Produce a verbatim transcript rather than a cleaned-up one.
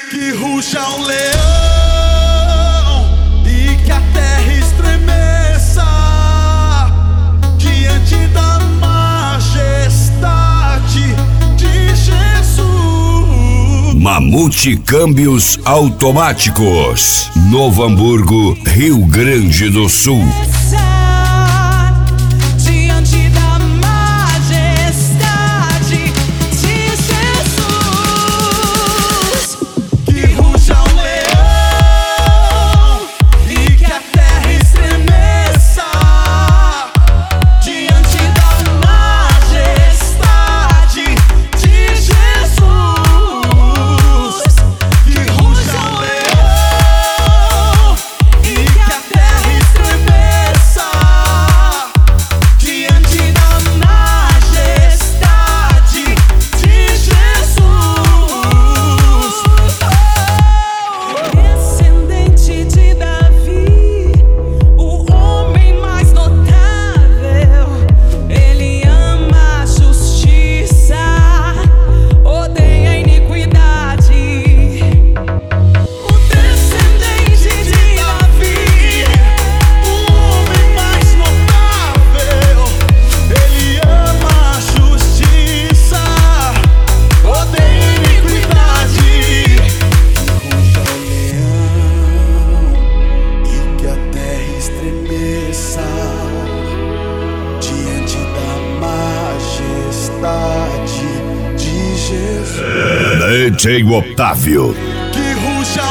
Que ruja o leão e que a terra estremeça diante da majestade de Jesus. Mamute Câmbios Automáticos, Novo Hamburgo, Rio Grande do Sul. D J Otávio. Que ruja